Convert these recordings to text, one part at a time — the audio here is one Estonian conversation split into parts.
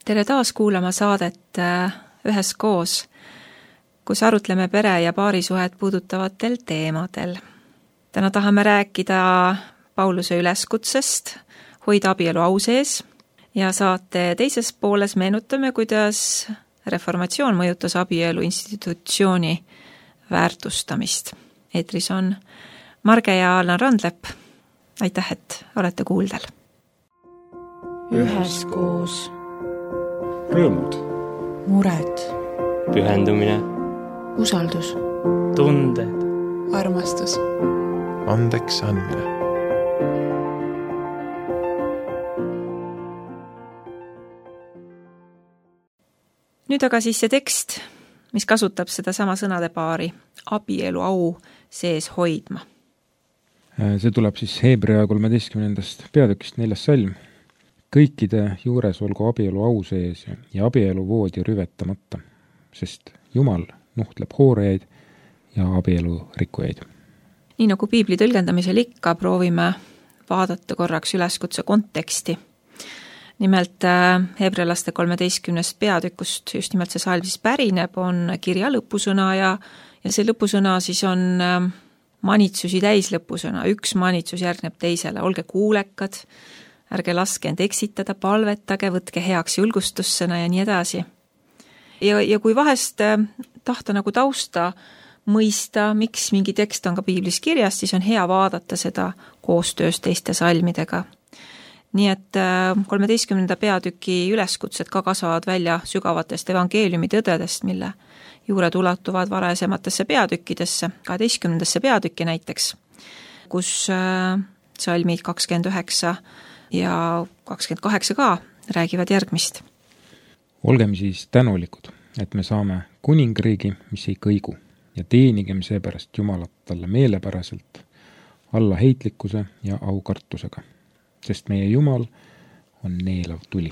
Tere taas kuulama saadet Üheskoos, kus arutleme pere- ja paarisuhet puudutavatel teemadel. Täna tahame rääkida Pauluse üleskutsest hoida abielu au sees ja saate teises pooles meenutame, kuidas reformatsioon mõjutas abielu institutsiooni väärtustamist. Eetris on Marge ja Allan Randlepp. Aitäh, et olete kuuldel. Üheskoos. Rõõmud. Mured. Pühendumine. Usaldus. Tunded. Armastus. Andeks andmine. Nüüd aga siis see tekst, mis kasutab seda sama sõnade paari, abielu au sees hoidma. See tuleb siis Hebrea 13. peatükist 4. salm. Kõikide juures olgu abielu au sees ja abielu voodi rüvetamata, sest Jumal nuhtleb hoorejaid ja abielu rikkujaid. Nii nagu piibli tõlgendamisel ikka, proovime vaadata korraks üleskutse konteksti. Nimelt Hebrealaste 13. peatükust, just nimelt see salm siis pärineb, on kirja lõpusõna ja see lõpusõna siis on manitsusi täis lõpusõna. Üks manitsus järgneb teisele, olge kuulekad, ärge laske end eksitada, palvetage, võtke heaks julgustussõna ja nii edasi. Ja kui vahest tahta nagu tausta mõista, miks mingi tekst on ka piiblis kirjas, siis on hea vaadata seda koostöös teiste salmidega. Nii et 13. peatüki üleskutsed ka kasvavad välja sügavatest evangeeliumi tõdedest, mille juured ulatuvad varasematesse peatükkidesse, 12. peatükki näiteks, kus salmid 29 ja 28 ka räägivad järgmist. Olgem siis tänulikud, et me saame kuningriigi, mis ei kõigu, ja teenigem seepärast Jumalat talle meelepäraselt, alla heitlikkuse ja aukartusega, sest meie Jumal on neelav tuli.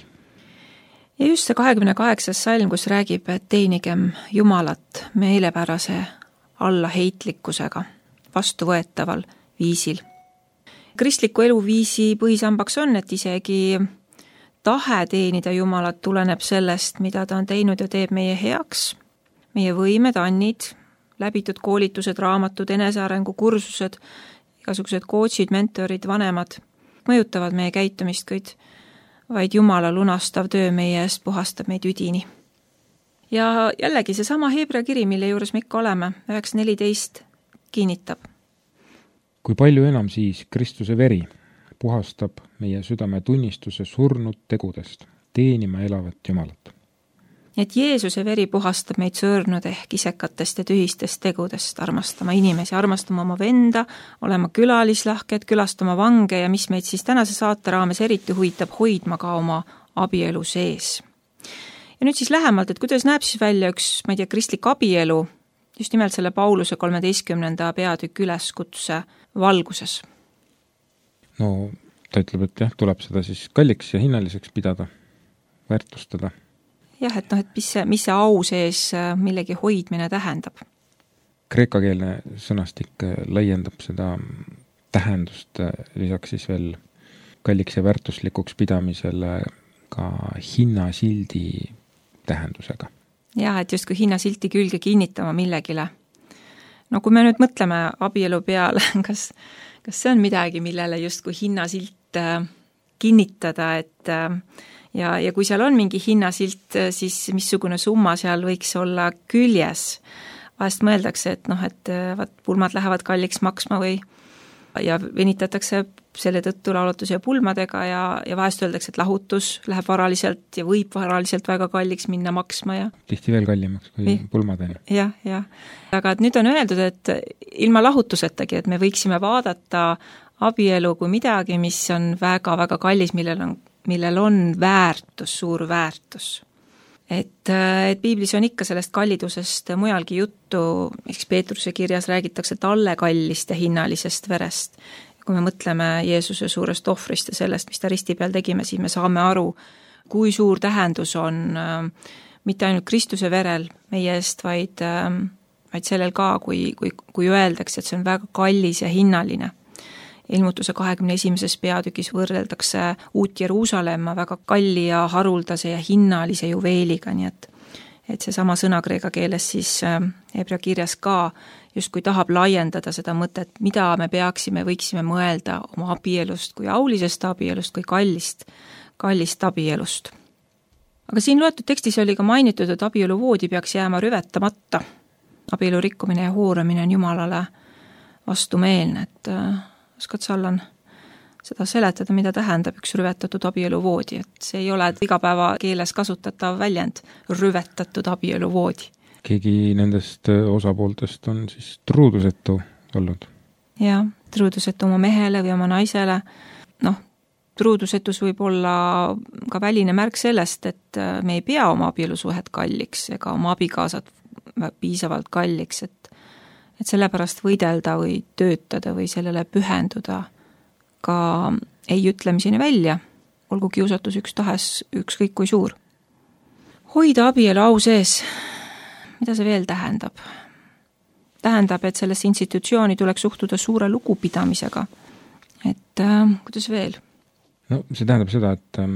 Ja just see 28. salm, kus räägib, et teenigem Jumalat meelepärase alla heitlikkusega, vastuvõetaval viisil. Kristliku eluviisi põhisambaks on, et isegi tahe teenida Jumalat tuleneb sellest, mida ta on teinud ja teeb meie heaks. Meie võimed, annid, läbitud koolitused, raamatud, enesearengu kursused, igasugused coachid, mentorid, vanemad mõjutavad meie käitumist, kuid vaid Jumala lunastav töö meie eest puhastab meid üdini. Ja jällegi seesama Hebrea kiri, mille juures me ikka oleme, 9.14 kinnitab. Kui palju enam siis Kristuse veri puhastab meie südame tunnistuse surnud tegudest, teenima elavat Jumalat. Et Jeesuse veri puhastab meid sõõrnud ehk isekatest ja tühistest tegudest, armastama inimesi, armastama oma venda, olema külalislahked, külastama vange ja mis meid siis tänase saate raames eriti huvitab, hoidma ka oma abielu sees. Ja nüüd siis lähemalt, et kuidas näeb siis välja üks, ma ei tea, kristlik abielu, just nimelt selle Pauluse 13. peatükk üleskutse valguses. No ta ütleb, et jah, tuleb seda siis kalliks ja hinnaliseks pidada, väärtustada. Jah, et mis see au sees millegi hoidmine tähendab? Kreekakeelne sõnastik laiendab seda tähendust lisaks siis veel kalliks ja väärtuslikuks pidamisele ka hinnasildi tähendusega. Jah, et justkui hinnasilti külge kinnitama millegile. No kui me nüüd mõtleme abielu peale, kas see on midagi, millele justkui hinnasilt kinnitada, et ja kui seal on mingi hinnasilt, siis missugune summa seal võiks olla küljes. Vahest mõeldakse, et pulmad lähevad kalliks maksma või ja venitatakse selle tõttu laulutuse ja pulmadega ja vahest öeldakse, et lahutus läheb varaliselt ja võib varaliselt väga kalliks minna maksma. Ja tihti veel kallimaks kui pulmadeni. Jah. Aga nüüd on öeldud, et ilma lahutusetagi, et me võiksime vaadata abielu kui midagi, mis on väga-väga kallis, millel on väärtus, suur väärtus. Et piiblis on ikka sellest kallidusest mujalgi juttu, eks Peetruse kirjas räägitakse talle kallist ja hinnalisest verest. Kui me mõtleme Jeesuse suurest ohvrist ja sellest, mis ta risti peal tegime, siis me saame aru, kui suur tähendus on mitte ainult Kristuse verel meie eest, vaid sellel ka, kui öeldakse, et see on väga kallis ja hinnaline. ilmutuse 21. peatükis võrreldakse Uut Jeruusalemma väga kalli ja haruldase ja hinnalise juveeliga, nii et seesama sõna kreeka keeles siis Hebra kirjas ka justkui tahab laiendada seda mõtet, mida me võiksime mõelda oma abielust kui aulisest abielust, kui kallist abielust. Aga siin loetud tekstis oli ka mainitud, et abieluvoodi peaks jääma rüvetamata. Abielu rikkumine ja hooramine on Jumalale vastumeelne, et oskad sa, Allan, seda seletada, mida tähendab üks rüvetatud abieluvoodi, et see ei ole igapäeva keeles kasutatav väljend, rüvetatud abieluvoodi. Keegi nendest osapooltest on siis truudusetu olnud? Jah, truudusetu oma mehele või oma naisele. Truudusetus võib olla ka väline märk sellest, et me ei pea oma abielusuhet kalliks ega oma abikaasat piisavalt kalliks, et sellepärast võidelda või töötada või sellele pühenduda ka ei ütlemiseni välja, olgu kiusatus ükskõik kui suur. Hoida abielu au sees, mida see veel tähendab? Tähendab, et sellesse institutsiooni tuleks suhtuda suure lugupidamisega. Et kuidas veel? No see tähendab seda,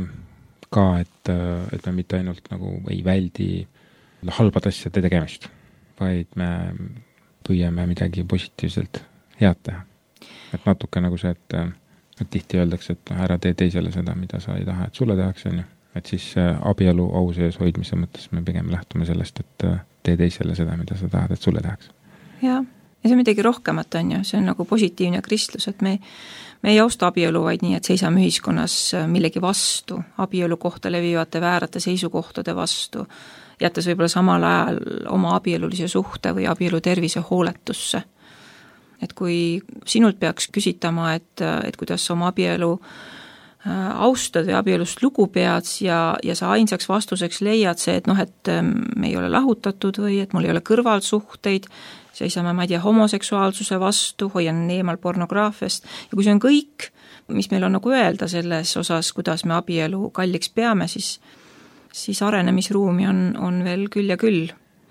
et me mitte ainult nagu ei väldi halbade asjade tegemist, vaid me püüame midagi positiivselt head teha. Et natuke nagu see, et tihti öeldakse, et ära tee teisele seda, mida sa ei taha, et sulle tehakse, on ju. Et siis abielu au sees hoidmise mõttes me pigem lähtume sellest, et tee teisele seda, mida sa tahad, et sulle tehakse. Jah, ja see on midagi rohkemat, on ju, see on nagu positiivne kristlus, et me ei austa abielu vaid nii, et seisame ühiskonnas millegi vastu, abielu kohta levivate väärate seisukohtade vastu, jättes võib-olla samal ajal oma abielulise suhte või abielu tervise hooletusse. Et kui sinult peaks küsitama, et kuidas oma abielu austad või abielust lugu pead ja sa ainsaks vastuseks leiad see, et me ei ole lahutatud või et mul ei ole kõrvalsuhteid, seisame, ma ei tea, homoseksuaalsuse vastu, hoian eemal pornograafiast ja kui see on kõik, mis meil on nagu öelda selles osas, kuidas me abielu kalliks peame, siis arenemisruumi on veel küll ja küll.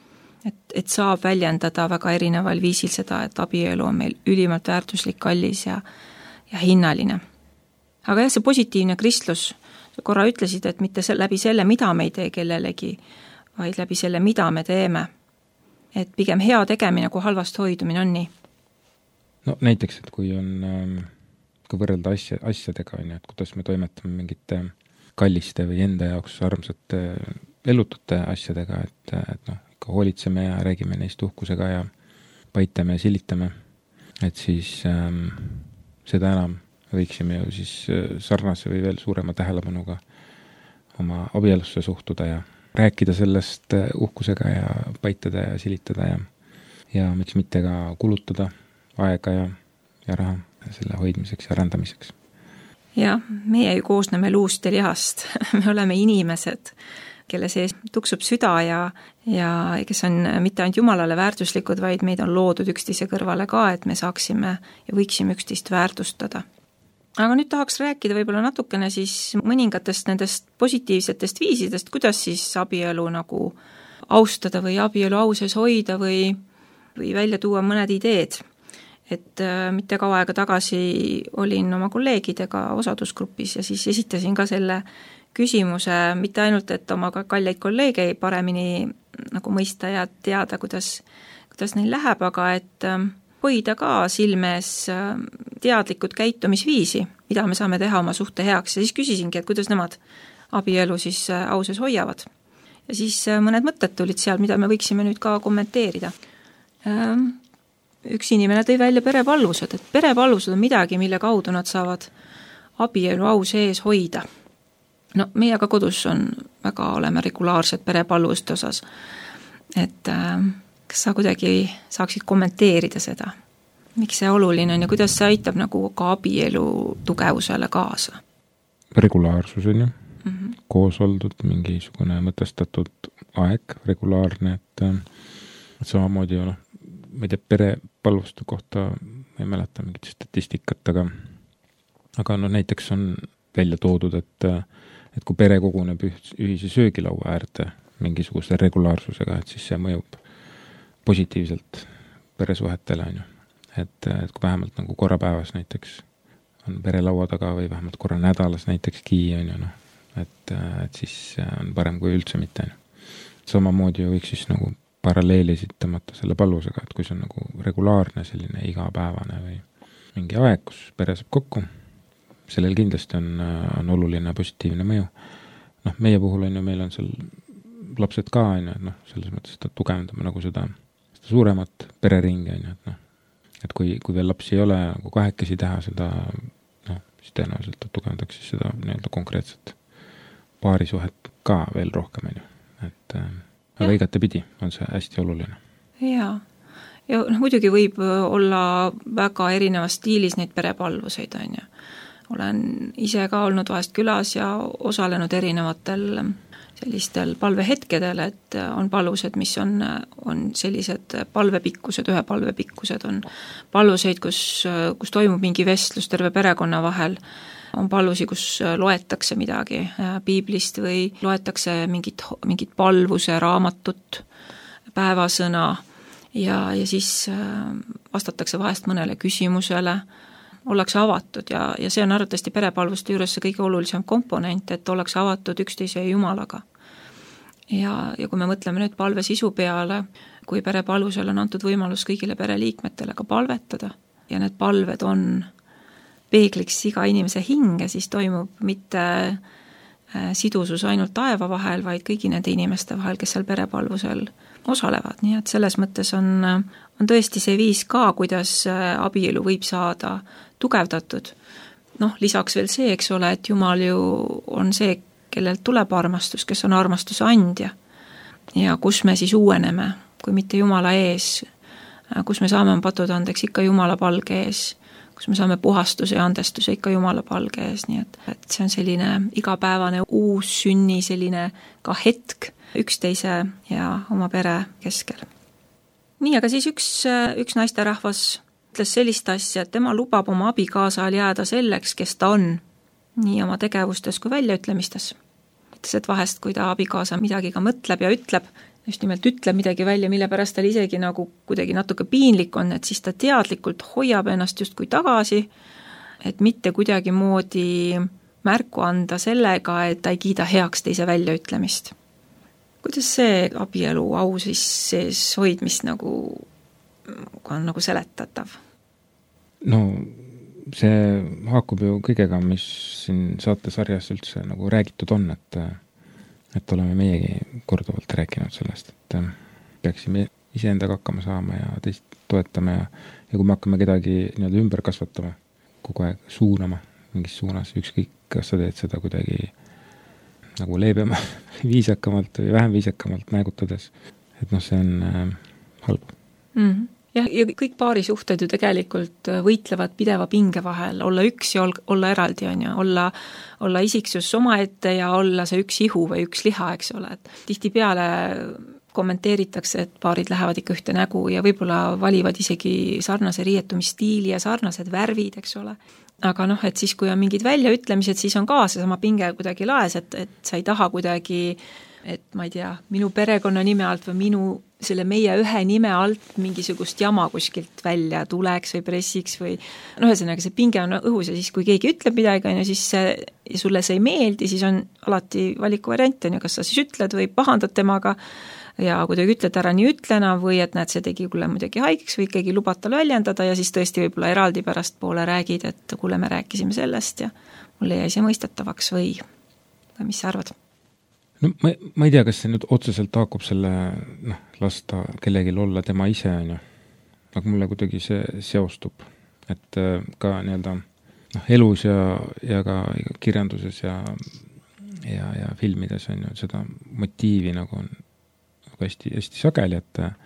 Et saab väljendada väga erineval viisil seda, et abielu on meil ülimalt väärtuslik, kallis ja hinnaline. Aga jah, see positiivne kristlus, sa korra ütlesid, et mitte läbi selle, mida me ei tee kellelegi, vaid läbi selle, mida me teeme. Et pigem hea tegemine kui halvast hoidumine on nii. No näiteks, et kui on ka võrrelda asjadega, et kuidas me toimetame mingite kalliste või enda jaoks armsate elutute asjadega, et ikka hoolitseme ja räägime neist uhkusega ja paitame ja silitame, et siis seda enam võiksime ju siis sarnase või veel suurema tähelepanuga oma abielusse suhtuda ja rääkida sellest uhkusega ja paitada ja silitada ja miks mitte ka kulutada aega ja raha selle hoidmiseks ja rändamiseks. Ja, meie ju koosneme luust ja lihast. Me oleme inimesed, kelle sees tuksub süda ja kes on mitte ainult Jumalale väärtuslikud, vaid meid on loodud üksteise kõrvale ka, et me saaksime ja võiksime üksteist väärtustada. Aga nüüd tahaks rääkida võib-olla natukene siis mõningatest nendest positiivsetest viisidest, kuidas siis abielu nagu austada või abielu au sees hoida või välja tuua mõned ideed. Et mitte kaua aega tagasi olin oma kolleegidega osadusgrupis ja siis esitasin ka selle küsimuse, mitte ainult, et oma kalleid kolleege paremini nagu mõista ja teada, kuidas neil läheb, aga et hoida ka silmes teadlikud käitumisviisi, mida me saame teha oma suhte heaks. Ja siis küsisingi, et kuidas nemad abielu siis au sees hoiavad. Ja siis mõned mõtted tulid seal, mida me võiksime nüüd ka kommenteerida. Üks inimene tõi välja perepalvused, et perepalvused on midagi, mille kaudu nad saavad abielu au sees hoida. No meie ka kodus oleme regulaarsed perepalvuste osas. Et kas sa kuidagi saaksid kommenteerida seda? Miks see oluline on ja kuidas see aitab nagu ka abielu tugevusele kaasa? Regulaarsus on ju. Koos oldud mingisugune mõtestatud aeg, regulaarne, et samamoodi ma ei tea, perepalvuste kohta ei mäleta mingit statistikat, aga näiteks on välja toodud, et kui pere koguneb ühise söögilaua äärde mingisuguse regulaarsusega, et siis see mõjub positiivselt peresuhetele, on ju. Et kui vähemalt nagu korra päevas näiteks on perelaua taga või vähemalt korra nädalas näitekski, on ju, noh, et siis on parem kui üldse mitte. Samamoodi ju võiks siis nagu paralleelisid tõmmata selle palvusega, et kui see on nagu regulaarne selline igapäevane või mingi aeg, kus pere saab kokku, sellel kindlasti on oluline positiivne mõju. Noh, meie puhul on ju, meil on seal lapsed ka, on ju, et noh, selles mõttes, et tugevdame nagu seda suuremat pereringi, on ju, et noh, et kui veel lapsi ei ole, nagu kahekesi teha seda, noh, siis tõenäoliselt tugevdaks siis seda nii-öelda konkreetset paarisuhet ka veel rohkem, on ju, et aga igatepidi on see hästi oluline. Jaa. Ja noh, muidugi võib olla väga erinevas stiilis neid perepalvuseid, on ju. Olen ise ka olnud vahest külas ja osalenud erinevatel sellistel palvehetkedel, et on palvused, mis on sellised palvepikkused, ühe palvepikkused, on palvuseid, kus toimub mingi vestlus terve perekonna vahel, on palvusi, kus loetakse midagi piiblist või loetakse mingit palvuse raamatut, päevasõna ja siis vastatakse vahest mõnele küsimusele, ollakse avatud ja see on arvatavasti perepalvuste juures see kõige olulisem komponent, et ollakse avatud üksteise Jumalaga. Ja kui me mõtleme nüüd palve sisu peale, kui perepalvusel on antud võimalus kõigile pereliikmetele ka palvetada ja need palved on peegliks iga inimese hinge, siis toimub mitte sidusus ainult taeva vahel, vaid kõigi nende inimeste vahel, kes seal perepalvusel osalevad. Nii et selles mõttes on tõesti see viis ka, kuidas abielu võib saada tugevdatud. Noh, lisaks veel see, eks ole, et Jumal ju on see, kellelt tuleb armastus, kes on armastuse andja. Ja kus me siis uueneme, kui mitte Jumala ees, kus me saame patud andeks ikka Jumala palge ees, kus me saame puhastuse ja andestuse ikka Jumala palge ees, nii et see on selline igapäevane uus sünni selline ka hetk üksteise ja oma pere keskel. Nii, aga siis üks naisterahvas ütles sellist asja, et tema lubab oma abikaasal jääda selleks, kes ta on, nii oma tegevustes kui väljaütlemistes. Ütles, et vahest, kui ta abikaasa midagi ka mõtleb ja ütleb, just nimelt ütleb midagi välja, mille pärast tal isegi nagu kuidagi natuke piinlik on, et siis ta teadlikult hoiab ennast justkui tagasi, et mitte kuidagi moodi märku anda sellega, et ta ei kiida heaks teise väljaütlemist. Kuidas see abielu au siis sees hoidmist nagu on nagu seletatav? No see haakub ju kõigega, mis siin saatesarjas üldse nagu räägitud on, et oleme meiegi korduvalt rääkinud sellest, et peaksime iseendaga hakkama saama ja teist toetama ja kui me hakkame kedagi nii-öelda ümber kasvatama, kogu aeg suunama mingis suunas, ükskõik, kas sa teed seda kuidagi nagu leebema, viisakamalt või vähem viisakamalt näegutades, et noh, see on halb. Ja kõik paarisuhted ju tegelikult võitlevad pideva pinge vahel, olla üks ja olla eraldi, on ju, olla isiksus omaette ja olla see üks ihu või üks liha, eks ole, et tihtipeale kommenteeritakse, et paarid lähevad ikka ühte nägu ja võib-olla valivad isegi sarnase riietumisstiili ja sarnased värvid, eks ole. Aga noh, et siis kui on mingid väljaütlemised, siis on ka seesama pinge kuidagi laes, et sa ei taha kuidagi, et ma ei tea, minu perekonna nime alt või selle meie ühe nime alt mingisugust jama kuskilt välja tuleks või pressiks või noh, ühesõnaga see pinge on õhus ja siis kui keegi ütleb midagi, ja siis sulle see ei meeldi, siis on alati valikuvariant, kas sa siis ütled või pahandad temaga ja kuidagi ütled ära nii ütlena või et näed, see tegi kuule muidugi haigeks või ikkagi lubad tal väljendada ja siis tõesti võib-olla eraldi pärast poole räägid, et kuule, me rääkisime sellest ja mulle jäi see mõistetavaks või mis sa arvad? No ma ei tea, kas see nüüd otseselt haakub selle, lasta kellelgi olla tema ise, on ju. Aga mulle kuidagi see seostub, et ka nii-öelda elus ja ka kirjanduses ja filmides on ju seda motiivi nagu on hästi, hästi sageli,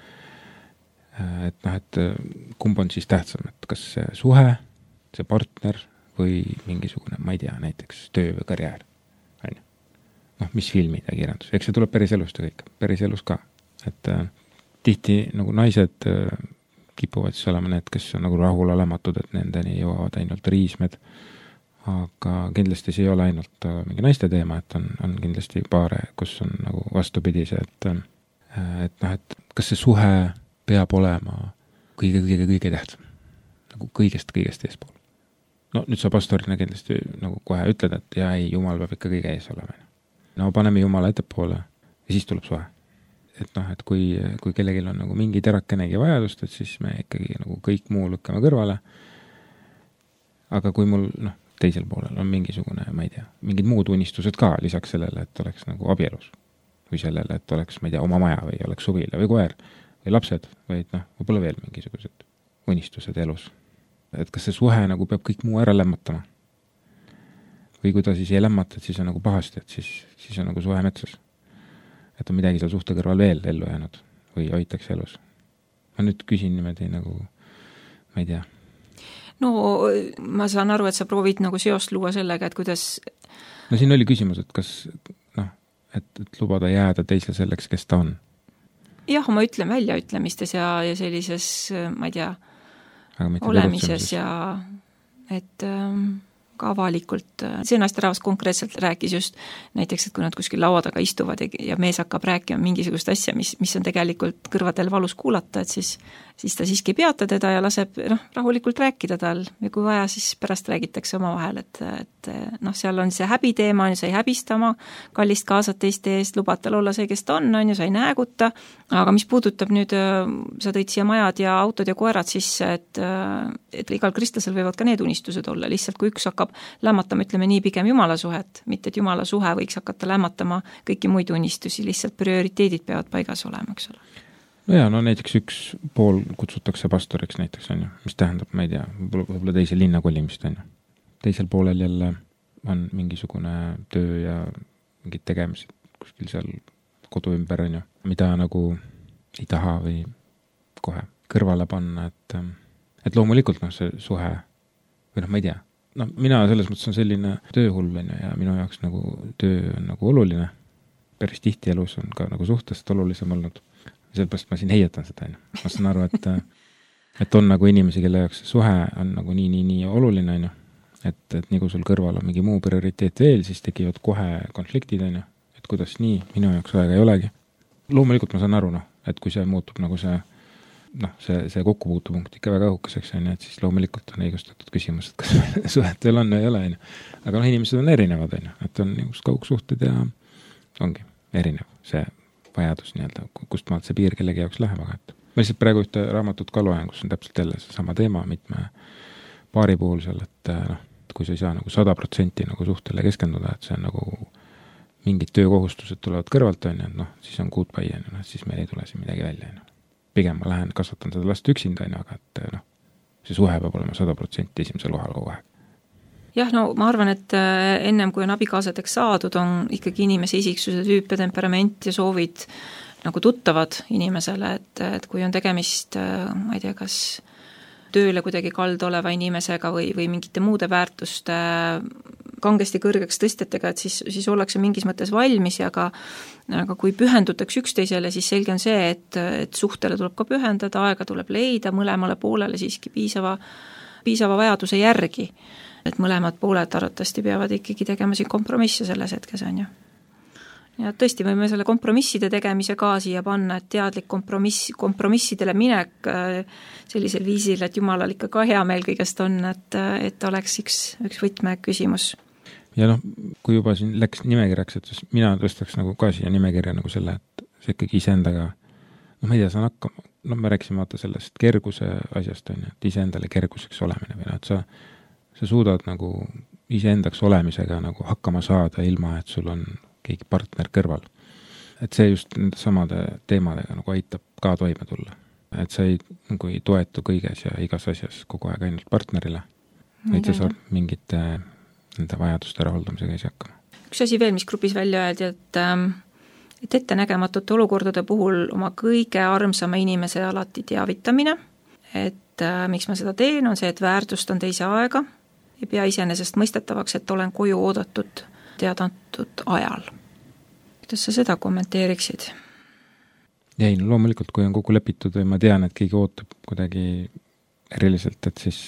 et kumb on siis tähtsam, et kas see suhe, see partner või mingisugune, ma ei tea, näiteks töö või karjäär. Mis filmid ja kirjandus, eks see tuleb päris elust ja kõik, päris elus ka, et tihti nagu naised kipuvad siis olema need, kes on nagu rahulolematud, et nendeni jõuavad ainult riismed, aga kindlasti see ei ole ainult mingi naiste teema, et on kindlasti paare, kus on nagu vastupidise, et kas see suhe peab olema kõige tähtsam, nagu kõigest eespool. no nüüd sa pastorina kindlasti nagu kohe ütled, et jaa, ei, Jumal peab ikka kõige ees olema. No paneme Jumala ettepoole ja siis tuleb suhe. Et noh, et kui kellelgi on nagu mingi terakenegi vajadust, et siis me ikkagi nagu kõik muu lükkame kõrvale. Aga kui mul teisel poolel on mingisugune, ma ei tea, mingid muud unistused ka lisaks sellele, et oleks nagu abielus või sellele, et oleks, ma ei tea, oma maja või oleks suvila või koer või lapsed või võib-olla veel mingisugused unistused elus. Et kas see suhe nagu peab kõik muu ära lämmatama? Või kui ta siis ei lämmata, et siis on nagu pahasti, et siis on nagu suhe metsas. Et on midagi seal suhte kõrval veel ellu jäänud või hoitakse elus. Ma nüüd küsin niimoodi nagu, ma ei tea. No ma saan aru, et sa proovid nagu seost luua sellega, et kuidas... No siin oli küsimus, et kas, et lubada jääda teisele selleks, kes ta on. Jah, ma ütlen väljaütlemistes ja sellises, ma ei tea, olemises ja et ka avalikult. See naisterahvas konkreetselt rääkis just näiteks, et kui nad kuskil laua taga istuvad ja mees hakkab rääkima mingisugust asja, mis on tegelikult kõrvadel valus kuulata, et siis ta siiski peata teda ja laseb rahulikult rääkida tal ja kui vaja, siis pärast räägitakse oma vahel, et seal on see häbiteema, sa ei häbista oma kallist kaasat teiste eest, lubad tal olla see, kes ta on ja sa ei nääguta, aga mis puudutab nüüd, sa tõid siia majad ja autod ja koerad sisse, et igal kristlasel võivad ka need unistused olla, lihtsalt kui üks hakkab lämmatama, ütleme nii, pigem Jumala suhet, mitte et Jumala suhe võiks hakata lämmatama kõiki muid unistusi, lihtsalt prioriteedid peavad paigas olema, eks ole. No näiteks üks pool kutsutakse pastoriks näiteks, on ju, mis tähendab, ma ei tea, võib-olla teise linna kolimist, on ju. Teisel poolel jälle on mingisugune töö ja mingid tegemised kuskil seal kodu ümber, on ju, mida nagu ei taha või kohe kõrvale panna, et loomulikult see suhe, või ma ei tea, mina selles mõttes on selline tööhull, on ju, ja minu jaoks nagu töö on nagu oluline, päris tihti elus on ka nagu suhtest olulisem olnud. Sellepärast ma siin heietan seda, on ju. Ma saan aru, et on nagu inimesi, kelle jaoks suhe on nagu nii oluline, on ju. Et nii kui sul kõrval on mingi muu prioriteet veel, siis tekivad kohe konfliktid, on ju. Et kuidas nii, minu jaoks aega ei olegi. Loomulikult ma saan aru, et kui see muutub nagu see kokkupuutupunkt ikka väga õhukeseks, on ju, et siis loomulikult on õigustatud küsimus, et kas suhet veel on või ei ole, on ju. Aga inimesed on erinevad, on ju. Et on kaugsuhted ja ongi erinev see vajadus nii-öelda, kust maalt see piir kellegi jaoks läheb, aga et ma lihtsalt praegu ühte raamatut ka loen, kus on täpselt jälle see sama teema mitme paari puhul seal, et kui sa ei saa nagu 100% nagu suhtele keskenduda, et see on nagu mingid töökohustused tulevad kõrvalt, on ju, et siis on goodbye, on ju, siis meil ei tule siin midagi välja, on ju. Pigem ma lähen kasvatan seda last üksinda, on ju, aga et see suhe peab olema 100% esimesel kohal kogu aeg. Jah, ma arvan, et ennem kui on abikaasadeks saadud, on ikkagi inimese isiksuse tüüp ja temperament ja soovid nagu tuttavad inimesele, et kui on tegemist, ma ei tea, kas tööle kuidagi kaldu oleva inimesega või mingite muude väärtuste kangesti kõrgeks tõstetega, et siis ollakse mingis mõttes valmis, aga kui pühendutakse üksteisele, siis selge on see, et suhtele tuleb ka pühendada, aega tuleb leida mõlemale poolele siiski piisava vajaduse järgi. Et mõlemad pooled arvatavasti peavad ikkagi tegema siin kompromisse selles hetkes, on ju. Ja tõesti võime selle kompromisside tegemise ka siia panna, et teadlik kompromissidele minek sellisel viisil, et Jumalal ikka ka hea meel kõigest on, et oleks üks võtmeküsimus. Ja kui juba siin läks nimekirjaks, et mina tõstaks nagu ka siia nimekirja nagu selle, et see ikkagi iseendaga, ma ei tea, saan hakkama, me rääksime vaata sellest kerguse asjast, on ju, et iseendale kerguseks olemine või et sa suudad nagu iseendaks olemisega nagu hakkama saada ilma, et sul on keegi partner kõrval. Et see just nende samade teemadega nagu aitab ka toime tulla. Et sa nagu ei toetu kõiges ja igas asjas kogu aeg ainult partnerile. Et sa saad mingite nende vajaduste rahuldamisega ise hakkama. Üks asi veel, mis grupis välja öeldi, et ettenägematute olukordade puhul oma kõige armsama inimese alati teavitamine. Et miks ma seda teen, on see, et väärtustan teise aega. Ei pea iseenesest mõistetavaks, et olen koju oodatud teadantud ajal. Kuidas sa seda kommenteeriksid? Ei, loomulikult, kui on kokku lepitud või ma tean, et keegi ootab kuidagi eriliselt, et siis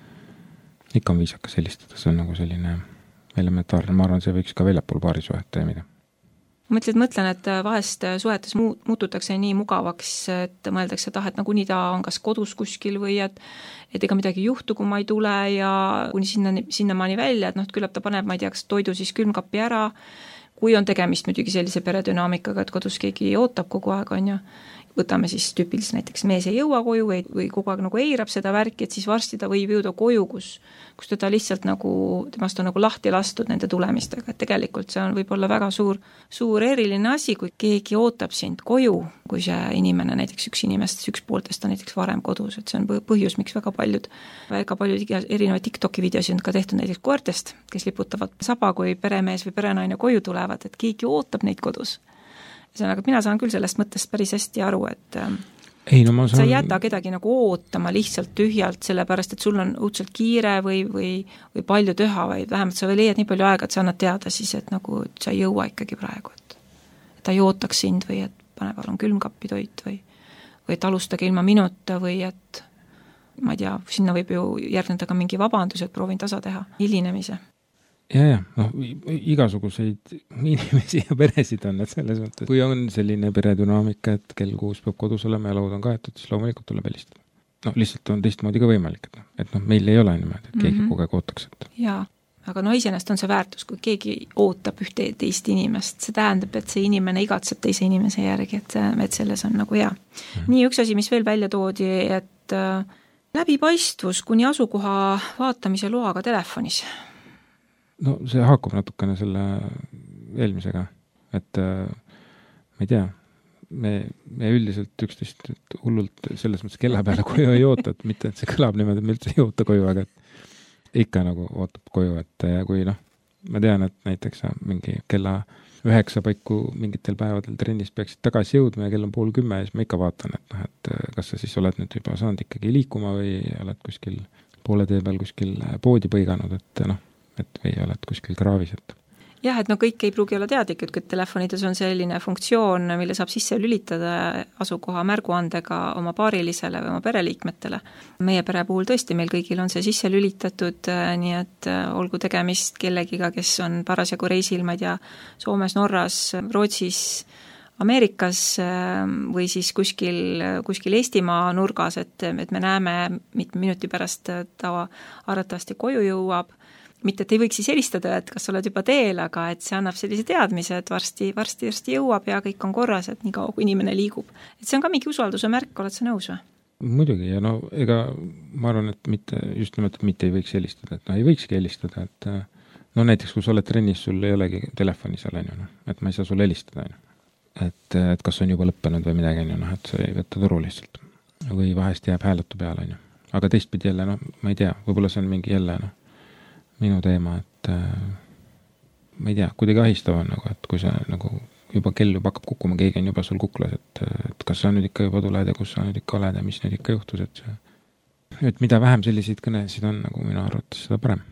ikka on viisakas helistada. See on nagu selline elementaarne. Ma arvan, see võiks ka väljapool paarisuhet toimida. mõtlen, et vahest suhetes muututakse nii mugavaks, et mõeldakse, et nagunii ta on kas kodus kuskil või et ega midagi ei juhtu, kui ma ei tule ja kuni sinnamaani välja, et küllap ta paneb, ma ei tea, kas toidu siis külmkappi ära, kui on tegemist muidugi sellise peredünaamikaga, et kodus keegi ootab kogu aeg, on ju, võtame siis tüüpiliselt näiteks mees ei jõua koju või kogu aeg nagu eirab seda värki, et siis varsti ta võib jõuda koju, kus teda lihtsalt nagu, temast on nagu lahti lastud nende tulemistega, et tegelikult see on võib-olla väga suur eriline asi, kui keegi ootab sind koju, kui see inimene, näiteks üks pooltest on näiteks varem kodus, et see on põhjus, miks väga paljud erinevaid TikToki videosid on ka tehtud näiteks koertest, kes liputavad saba, kui peremees või perenaine koju tulevad, et keegi ootab neid kodus. Aga mina saan küll sellest mõttest päris hästi aru, et sa ei jäta kedagi nagu ootama lihtsalt tühjalt, sellepärast, et sul on õudselt kiire või palju teha, või vähemalt sa leiad nii palju aega, et sa annad teada siis, et nagu et sa ei jõua ikkagi praegu, et ta ei ootaks sind või et pane palun külmkappi toit või et alustage ilma minuta või et ma ei tea, sinna võib ju järgneda ka mingi vabandus, et proovin tasa teha hilinemise. Ja, igasuguseid inimesi ja peresid on, et selles mõttes. Kui on selline peredünaamika, et kell 6 peab kodus olema ja laud on kaetud, siis loomulikult tuleb helistada. Lihtsalt on teistmoodi ka võimalik, et meil ei ole niimoodi, et keegi kogu aeg ootaks. Jaa, aga iseenesest on see väärtus, kui keegi ootab ühte teist inimest, see tähendab, et see inimene igatseb teise inimese järgi, et selles on nagu hea. Nii üks asi, mis veel välja toodi, et läbipaistvus kuni asukoha vaatamise loaga telefonis. No see haakub natukene selle eelmisega, et ma ei tea, me üldiselt üksteist hullult selles mõttes kella peale koju ei oota, et mitte, et see kõlab niimoodi, et me üldse ei oota koju, aga et ikka nagu ootab koju, et kui ma tean, et näiteks mingi kella 9 paiku mingitel päevadel trennis peaksid tagasi jõudma ja kell on 9:30 ja siis ma ikka vaatan, et kas sa siis oled nüüd juba saanud ikkagi liikuma või oled kuskil poole tee peal kuskil poodi põiganud, et või oled kuskil kraavis, et jah, et kõik ei pruugi olla teadlikud, kui telefonides on selline funktsioon, mille saab sisse lülitada asukoha märguandega oma paarilisele või oma pereliikmetele. Meie pere puhul tõesti, meil kõigil on see sisse lülitatud, nii et olgu tegemist kellegiga, kes on parasjagu reisil, ma ei tea, Soomes, Norras, Rootsis, Ameerikas või siis kuskil Eestimaa nurgas, et me näeme mitme minuti pärast ta arvatavasti koju jõuab, mitte, et ei võiks siis helistada, et kas oled juba teel, aga et see annab sellise teadmise, et varsti jõuab ja kõik on korras, et nii kaua, kui inimene liigub. Et see on ka mingi usalduse märk, oled sa nõus või? Muidugi, ja ega ma arvan, et mitte ei võiks helistada, et ei võikski helistada, et näiteks kui sa oled trennis, sul ei olegi telefoni seal, et ma ei saa sulle helistada, et kas on juba lõppenud või midagi, et sa ei võtta turu lihtsalt. Või vahest jääb hääletu peale, aga teistpidi jälle, ma ei tea, võib-olla see on mingi jälle, minu teema, et ma ei tea, kuidagi ahistav on, et kui sa juba kell juba hakkab kukkuma, keegi on juba sul kuklas, et kas sa nüüd ikka juba tuled ja kus sa nüüd ikka oled ja mis nüüd ikka juhtus, et mida vähem selliseid kõnesid on, minu arvates, seda parem.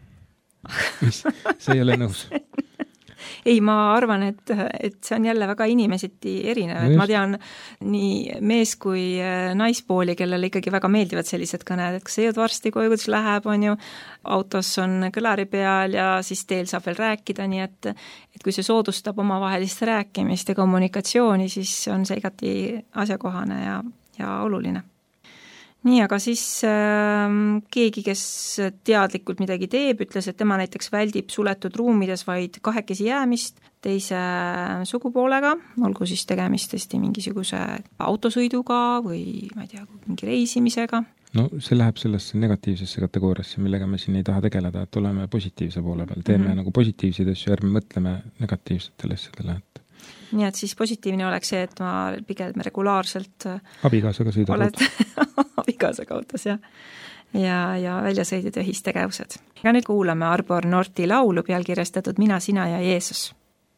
See ei ole nõus. Ei, ma arvan, et see on jälle väga inimeseti erinev, et ma tean nii mees kui naispooli, kellele ikkagi väga meeldivad sellised kõned, et kas sa jõud varsti koju, kuidas läheb, on ju, autos on kõlari peal ja siis teel saab veel rääkida, nii et kui see soodustab omavahelist rääkimist ja kommunikatsiooni, siis on see igati asjakohane ja oluline. Nii, aga siis keegi, kes teadlikult midagi teeb, ütles, et tema näiteks väldib suletud ruumides vaid kahekesi jäämist teise sugupoolega, olgu siis tegemist tõesti mingisuguse autosõiduga või ma ei tea, mingi reisimisega. See läheb sellesse negatiivsesse kategooriasse, millega me siin ei taha tegeleda, et oleme positiivse poole peal. Teeme nagu positiivseid asju, ärme mõtleme negatiivsetele asjadele, Nii et siis positiivne oleks see, et ma pigem regulaarselt abikaasaga sõidad abikaasaga autos, ja väljasõidud ja ühistegevused. Ja nüüd kuulame Arbor Norti laulu pealkirjastatud Mina, sina ja Jeesus.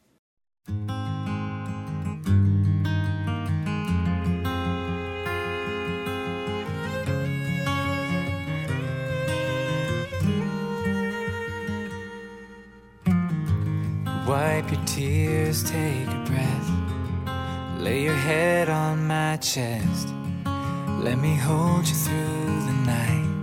Wipe your tears, take a breath. Lay your head on my chest. Let me hold you through the night.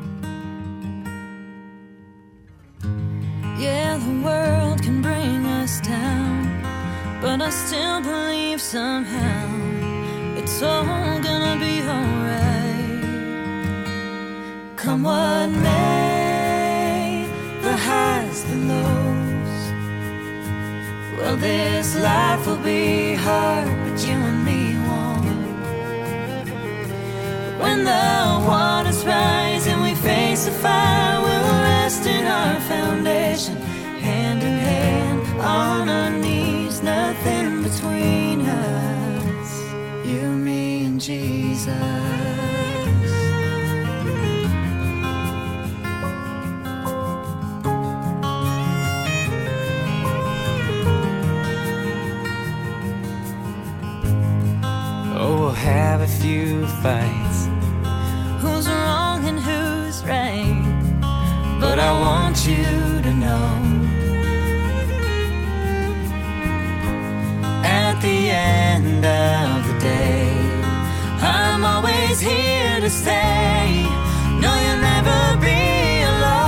Yeah, the world can bring us down, but but I still believe somehow it's all gonna be alright. Come what may, the highs, the lows. Well, this life will be hard, but you and me won't. When the waters rise and we face the fire, we'll rest in our foundation, hand in hand, on our knees, nothing between us, you, me, and Jesus. Oh, we'll have a few fights, Who's wrong and who's right, but I want you to know, at the end of the day, I'm always here to stay. No, you'll never be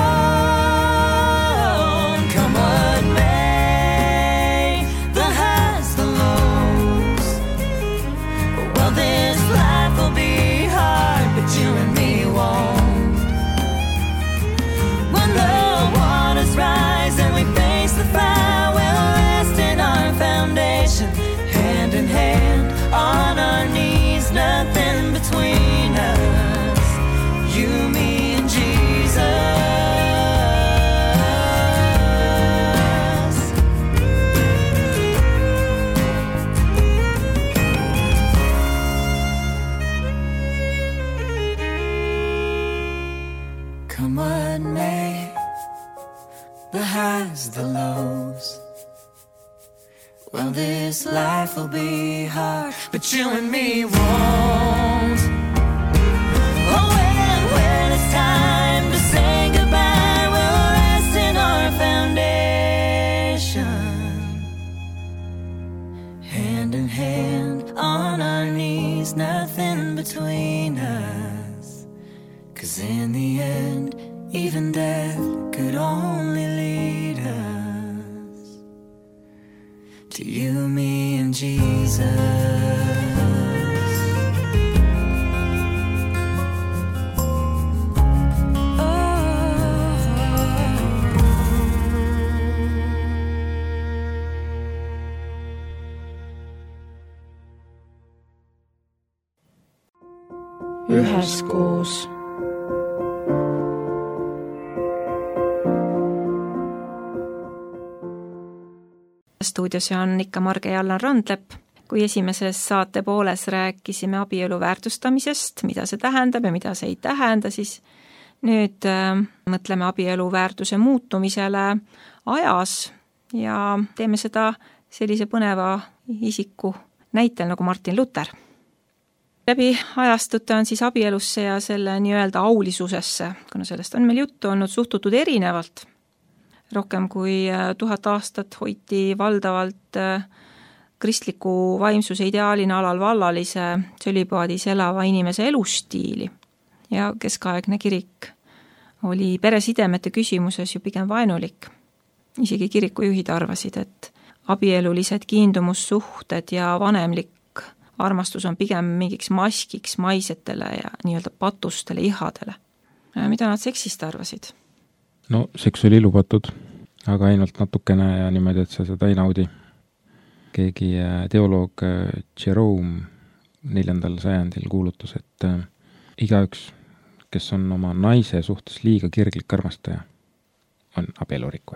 alone. Come what may, the highs, the lows. Well, this life will be hard, but you and me won't. When the waters rise and we face the fire, we'll rest in our foundation, hand in hand, on our knees, nothing between us, you, me, and Jesus. Come what may, the highs, the lows. Well, this life will be hard, but you and me won't. Oh, when it's time to say goodbye, we'll rest in our foundation, hand in hand, on our knees, nothing between us. 'Cause in the end, even death could only lead us to you, me, and Jesus. Üheskoos. Stuudios on ikka Marge ja Allan Randlepp. Kui esimeses saate pooles rääkisime abielu väärtustamisest, mida see tähendab ja mida see ei tähenda, siis nüüd mõtleme abielu väärtuse muutumisele ajas ja teeme seda sellise põneva isiku näitel nagu Martin Luther. Läbi ajastute on siis abielusse ja selle nii-öelda aulisusesse, kuna sellest on meil juttu olnud, suhtutud erinevalt. Rohkem kui 1000 aastat hoiti valdavalt kristliku vaimsuse ideaalina alal vallalise tsölibaadis elava inimese elustiili ja keskaegne kirik oli peresidemete küsimuses ju pigem vaenulik. Isegi kirikujuhid arvasid, et abielulised kiindumussuhted ja vanemlik armastus on pigem mingiks maskiks maisetele ja nii-öelda patustele ihadele. Mida nad seksist arvasid? No seks oli lubatud, aga ainult natukene ja niimoodi, et sa seda ei naudi. Keegi teoloog Jerome 4. sajandil kuulutas, et igaüks, kes on oma naise suhtes liiga kirglik armastaja, on abielurikkuja.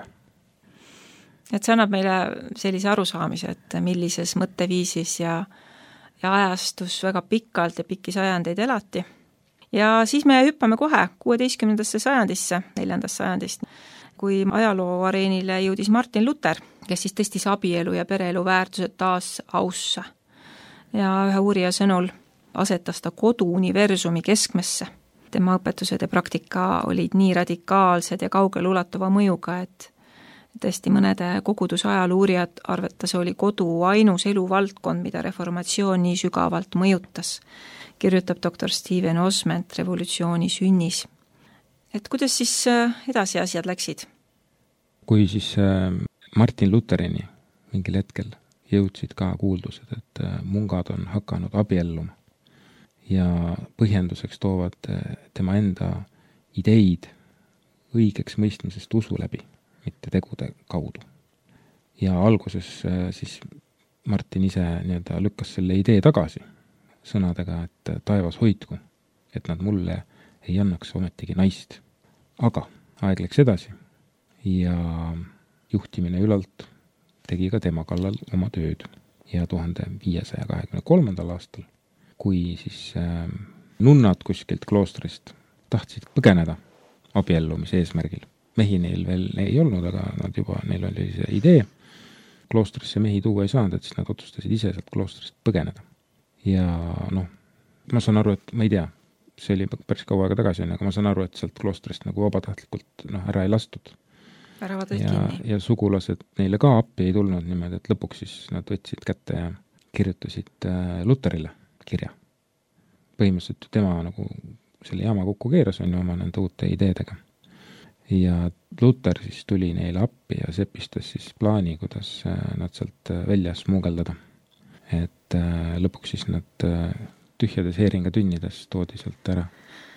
Et see annab meile sellise arusaamise, et millises mõtteviisis ja ajastus väga pikalt ja pikki sajandeid elati. Ja siis me hüppame kohe 16. sajandisse, 4. sajandist, kui ajaloo areenile jõudis Martin Luther, kes siis tõstis abielu ja pereelu väärtused taas ausse. Ja ühe uurija sõnul asetas ta kodu universumi keskmesse. Tema õpetused ja praktika olid nii radikaalsed ja kaugele ulatuva mõjuga, et tõesti mõnede kogudusajaloo uurijad arvatas oli kodu ainus eluvaldkond, mida reformatsioon nii sügavalt mõjutas, kirjutab doktor Steven Osment revolutsiooni sünnis. Et kuidas siis edasi asjad läksid? Kui siis Martin Lutherini mingil hetkel jõudsid ka kuuldused, et mungad on hakanud abielluma ja põhjenduseks toovad tema enda ideid õigeks mõistmisest usu läbi, mitte tegude kaudu. Ja alguses siis Martin ise nii-öelda lükkas selle idee tagasi sõnadega, et taevas hoidku, et nad mulle ei annaks ometigi naist. Aga aeg läks edasi ja juhtimine ülalt tegi ka tema kallal oma tööd. Ja 1523. aastal, kui siis nunnad kuskilt kloostrist tahtsid põgeneda abiellumise eesmärgil. Mehi neil veel ei olnud, aga neil oli see idee. Kloostrisse mehi tuua ei saanud, et siis nad otsustasid ise sealt kloostrist põgeneda. Ja ma saan aru, et ma ei tea, see oli päris kaua aega tagasi, aga ma saan aru, et sealt kloostrist nagu vabatahtlikult ära ei lastud. Ja sugulased neile ka appi ei tulnud niimoodi, et lõpuks siis nad võtsid kätte ja kirjutasid Luterile kirja. Põhimõtteliselt tema nagu selle jama kokku keeras on ju oma nende uute ideedega. Ja Luter siis tuli neile appi ja sepistas siis plaani, kuidas nad sealt välja smuugeldada. Et lõpuks siis nad tühjades heeringatünnides toodi sealt ära.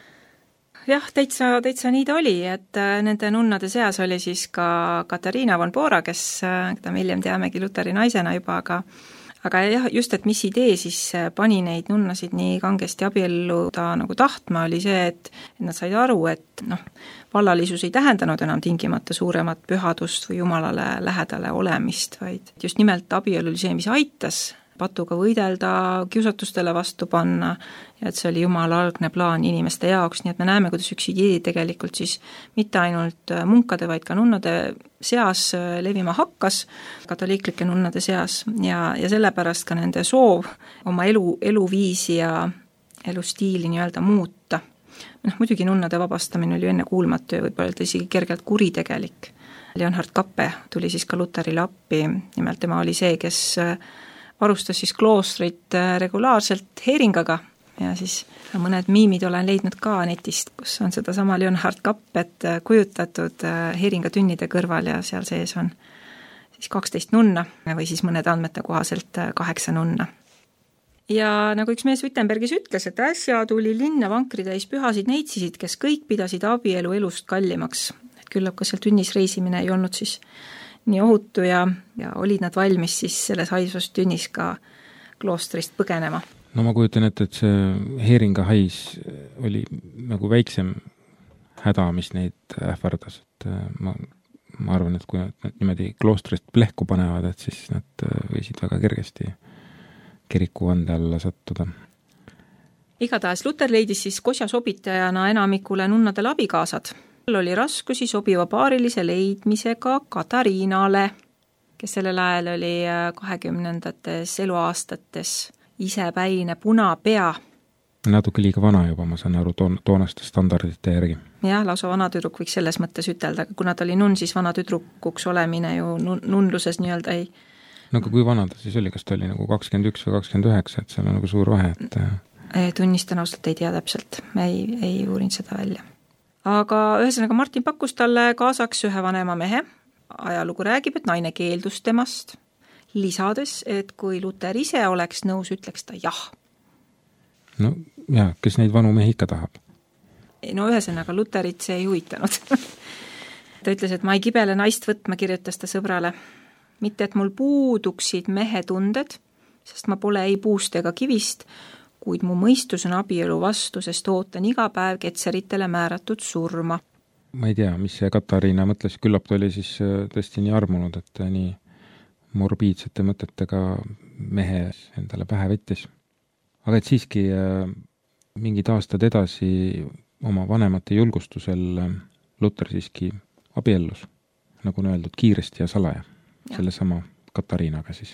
Jah, täitsa nii ta oli, et nende nunnade seas oli siis ka Katariina von Bora, keda me hiljem teamegi Luteri naisena juba, aga jah, just, et mis idee siis pani neid nunnasid nii kangesti abielluda nagu tahtma, oli see, et nad said aru, et vallalisus ei tähendanud enam tingimata suuremat pühadust või Jumalale lähedale olemist, vaid just nimelt abielu oli see, mis aitas patuga võidelda, kiusatustele vastu panna ja et see oli Jumala algne plaan inimeste jaoks, nii et me näeme, kuidas üks idee tegelikult siis mitte ainult munkade, vaid ka nunnade seas levima hakkas, katoliiklike nunnade seas ja sellepärast ka nende soov oma eluviisi ja elustiili nii-öelda muuta. Muidugi nunnade vabastamine oli enne kuulmatu ja võib-olla isegi kergelt kuritegelik. Leonhard Kappe tuli siis ka Luterile appi, nimelt tema oli see, kes varustas siis kloostrit regulaarselt heeringaga ja siis mõned miimid olen leidnud ka netist, kus on seda sama Leonhard Kappet kujutatud heeringatünnide kõrval ja seal sees on siis 12 nunna või siis mõned andmete kohaselt 8 nunna. Ja nagu üks mees Wittenbergis ütles, et äsja tuli linna vankritäis pühasid neitsisid, kes kõik pidasid abielu elust kallimaks. Et küllap ka seal tünnis reisimine ei olnud siis nii ohutu ja olid nad valmis siis selles haisvas tünnis ka kloostrist põgenema. No ma kujutan ette, et see heeringa hais oli nagu väiksem häda, mis neid ähvardas. Et ma arvan, et kui nad niimoodi kloostrist plehku panevad, et siis nad võisid väga kergesti kirikuvande alla sattuda. Igatahes Luter leidis siis kosja sobitajana enamikule nunnadele abikaasad. Oli raskusi sobiva paarilise leidmisega Katariinale, kes sellel ajal oli 20. eluaastates isepäine punapea. Natuke liiga vana juba, ma saan aru, toonaste standardite järgi. Jah, lausa vana tüdruk võiks selles mõttes ütelda, aga kuna ta oli nunn, siis vana tüdrukuks olemine ju nunluses nii-öelda ei... No aga kui vana ta siis oli, kas ta oli nagu 21 või 29, et seal on nagu suur vahe, et... Tunnistan ausalt ei tea täpselt, ei uurinud seda välja. Aga ühesõnaga Martin pakkus talle kaasaks ühe vanema mehe. Ajalugu räägib, et naine keeldus temast, lisades, et kui Luter ise oleks nõus, ütleks ta jah. No jah, kes neid vanu mehi ikka tahab? No ühesõnaga Luterit see ei huvitanud. Ta ütles, et ma ei kibele naist võtma, kirjutas ta sõbrale. Mitte, et mul puuduksid mehe tunded, sest ma pole ei puust ega kivist, kuid mu mõistus on abielu vastu, sest ootan iga päev ketseritele määratud surma. Ma ei tea, mis see Katariina mõtles, küllap ta oli siis tõesti nii armunud, et nii morbiidsete mõtetega mehe endale pähe võttis. Aga et siiski mingid aastad edasi oma vanemate julgustusel Luter siiski abiellus, nagu on öeldud, kiiresti ja salaja, selle sama Katariinaga siis.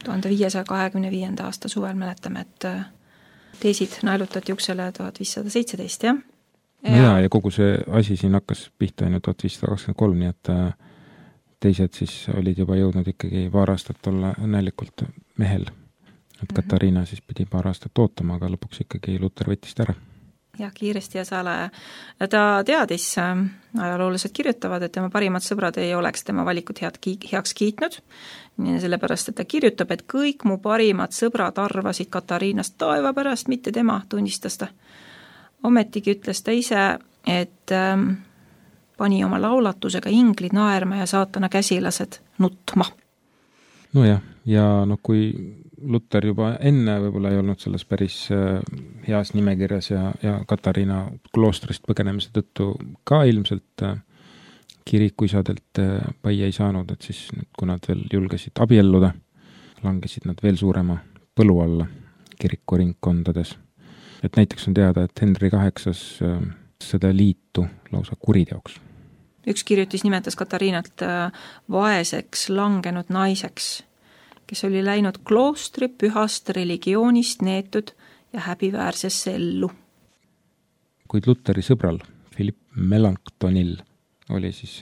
1525. aasta suvel mäletame, et teesid naelutati uksele 1517, jah? Ja kogu see asi siin hakkas pihta ainult 1523, nii et teised siis olid juba jõudnud ikkagi paar aastat olla õnnelikult mehel. Et Katariina siis pidi paar aastat ootama, aga lõpuks ikkagi Luter võttis ta ära. jah, kiiresti ja salaja. Ta teadis, ajaloolased kirjutavad, et tema parimad sõbrad ei oleks tema valikut heaks kiitnud, sellepärast, et ta kirjutab, et kõik mu parimad sõbrad arvasid Katariinast taeva pärast, mitte tema, tunnistas ta. Ometigi ütles ta ise, et pani oma laulatusega inglid naerma ja saatana käsilased nutma. Nojah, ja kui Luter juba enne võib-olla ei olnud selles päris heas nimekirjas ja Katariina kloostrist põgenemise tõttu ka ilmselt kirikuisadelt pai ei saanud, et siis kui nad veel julgesid abielluda, langesid nad veel suurema põlu alla kirikuringkondades. Et näiteks on teada, et Henry VIII seda liitu lausa kuriteoks. Üks kirjutis nimetas Katariinat vaeseks langenud naiseks, kes oli läinud kloostri pühast religioonist neetud ja häbiväärsesse ellu. Kuid Luteri sõbral Philipp Melanchthonil oli siis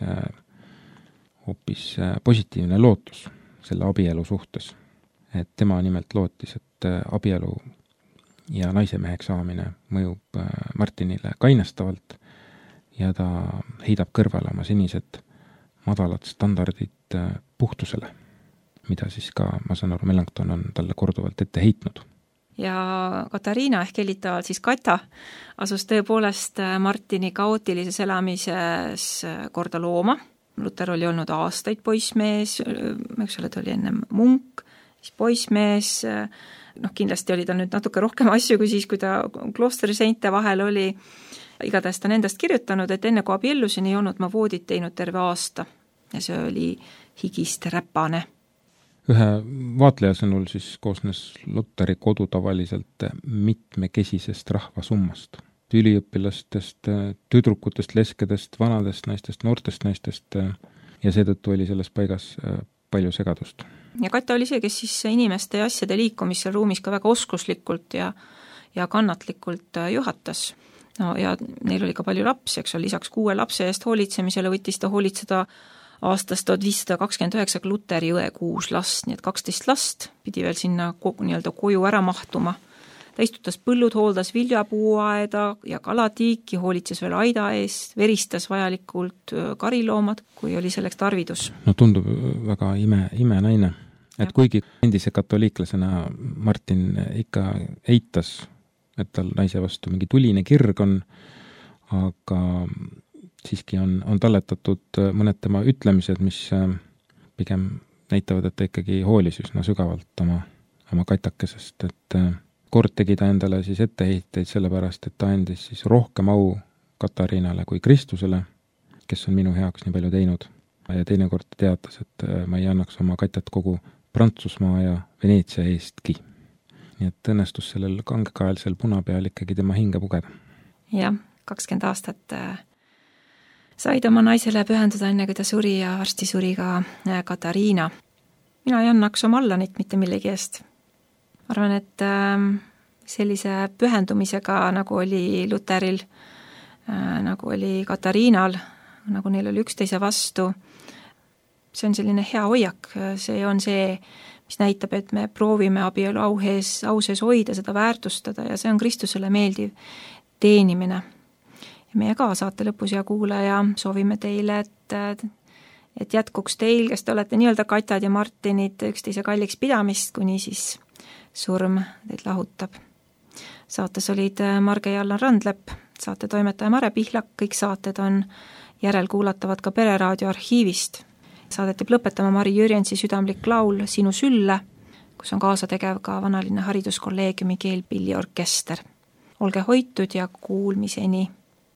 hoopis positiivne lootus selle abielu suhtes. Et tema nimelt lootis, et abielu ja naisemeheks saamine mõjub Martinile kainastavalt ja ta heidab kõrvale oma senised madalad standardid puhtusele, mida siis ka, ma saan aru, Melanchthon on talle korduvalt ette heitnud. Ja Katariina ehk helitavalt siis Kata asus tõepoolest Martini kaootilises elamises korda looma. Luter oli olnud aastaid poissmees, eks ole, ta oli enne munk, siis poissmees, kindlasti oli ta nüüd natuke rohkem asju kui siis, kui ta kloostri seinte vahel oli. Igatahes ta nendest kirjutanud, et enne kui abiellusin ei olnud ma voodit teinud terve aasta ja see oli higist räpane. Ühe vaatleja sõnul siis koosnes Luteri kodu tavaliselt mitmekesisest rahvasummast. Üliõpilastest, tüdrukutest, leskedest, vanadest naistest, noortest naistest ja seetõttu oli selles paigas palju segadust. Ja Kata oli see, kes siis inimeste ja asjade liikumist seal ruumis ka väga oskuslikult ja kannatlikult juhatas. No ja neil oli ka palju lapsi, eks oli lisaks 6 lapse eest hoolitsemisele võttis ta hoolitseda aastast 1529 Luteri õe 6 last, nii et 12 last pidi veel sinna koju ära mahtuma. Ta istutas põllud, hooldas viljapuuaeda ja kalatiiki, hoolitses veel aida eest, veristas vajalikult kariloomad, kui oli selleks tarvidus. No tundub väga ime naine, et kuigi endise katoliiklasena Martin ikka eitas, et tal naise vastu mingi tuline kirg on, aga siiski on talletatud mõned tema ütlemised, mis pigem näitavad, et ta ikkagi hoolis üsna sügavalt oma katakesest, et kord tegi ta endale siis etteheiteid sellepärast, et ta andis siis rohkem au Katariinale kui Kristusele, kes on minu heaks nii palju teinud. Ja teine kord teatas, et ma ei annaks oma katet kogu Prantsusmaa ja Veneetsia eestki. Nii et õnnestus sellel kangekaelsel punapeal ikkagi tema hinge pugeda. Jah, 20 aastat said oma naisele pühenduda enne, kui ta suri ja varsti suri ka Katariina. Mina ei annaks oma Allanit mitte millegi eest. Ma arvan, et sellise pühendumisega, nagu oli Luteril, nagu oli Katariinal, nagu neil oli üksteise vastu, see on selline hea hoiak, see on see, mis näitab, et me proovime abielu au sees hoida, seda väärtustada ja see on Kristusele meeldiv teenimine. Ja meie ka saate lõpus ja kuulaja soovime teile, et jätkuks teil, kes te olete nii-öelda Katad ja Martinid, üksteise kalliks pidamist, kuni siis surm teid lahutab. Saates olid Marge ja Allan Randlepp, saate toimetaja Mare Pihlak, kõik saated on järelkuulatavad ka Pereraadio arhiivist. Saadet teeb lõpetama Mari Jürjensi südamlik laul Sinu sülle, kus on kaasategev ka Vanalinna hariduskolleegiumi keelpilliorkester. Olge hoitud ja kuulmiseni!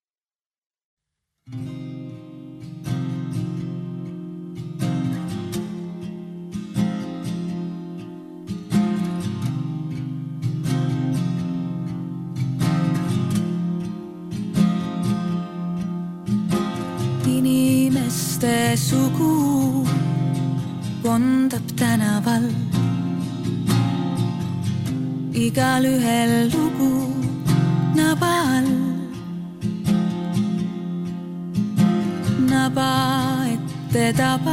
Inimeste sugu kondab tänaval, igal ühel lugu naba all. Naba ette taba,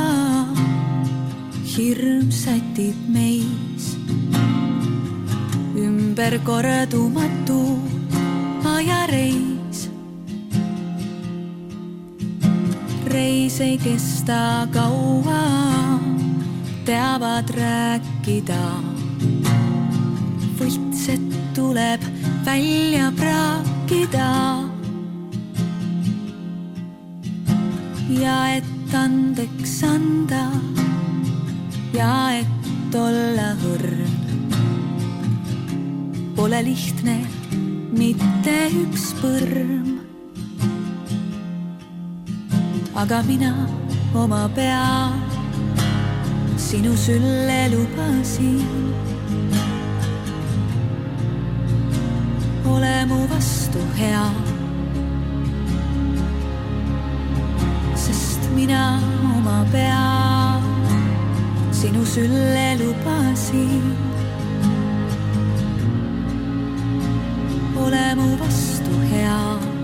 hirm sätib meis, ümber kordumatu ja reis. Reis ei kesta kaua, teavad rääkida. Võltsed tuleb välja praakida. Ja et andeks anda ja et olla hõrn. Pole lihtne mitte üks põrm. Aga mina oma pea sinu sülle lubasin. Ole mu vastu hea, sest mina oma pea sinu sülle lubasin. Ole mu vastu hea.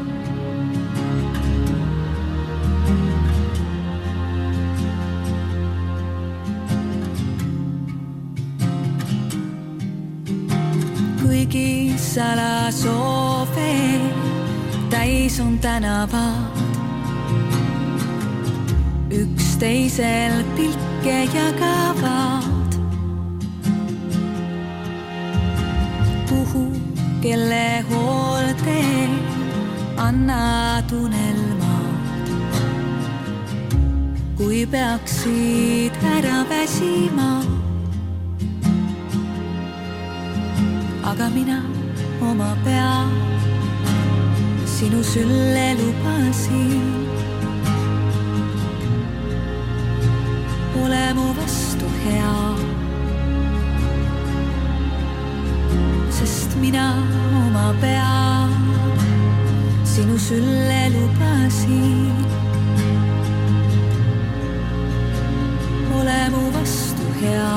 Kuigi salasoove täis on tänavad, üksteisel pilke jagavad. Kuhu, kelle hoolde annad unelmad, kui peaksid ära väsima. Aga mina oma pea sinu sülle lubasin. Ole mu vastu hea, sest mina oma pea sinu sülle lubasin. Ole mu vastu hea.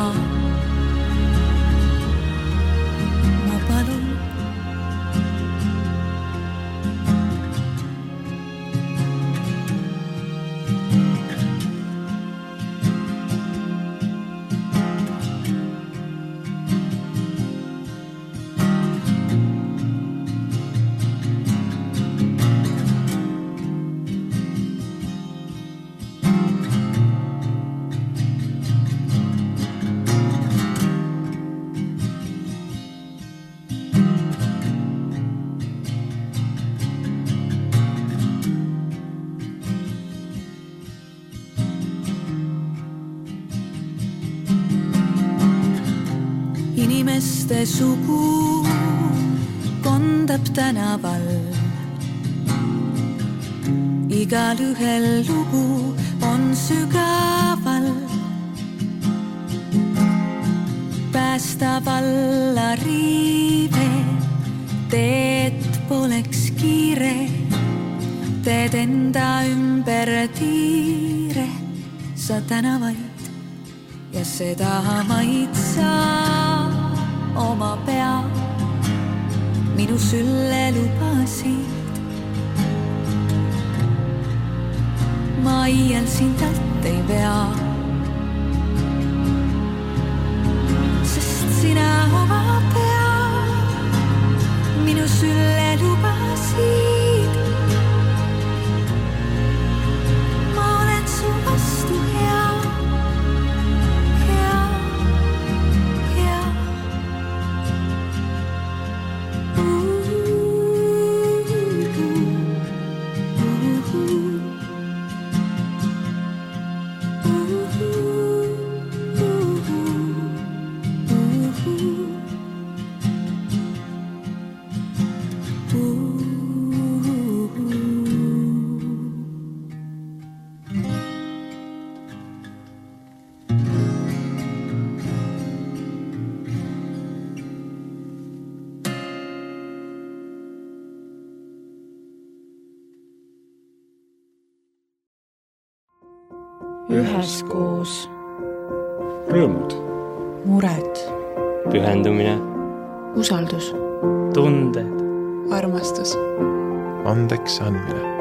Inimeste sugu kondab tänaval, igal ühel lugu on sügaval. Päästab alla riive, teed poleks kiire, teed enda ümber tiire. Sa tänavaid ja seda maitsa oma pea minu sülle lubasid. Ma iial sind alt ei vea, sest sina oma pea minu sülle lubasid. Ma olen su vastu hea. Üheskoos. Rõõmud. Mured. Pühendumine. Usaldus. Tunded. Armastus. Andeks andmine.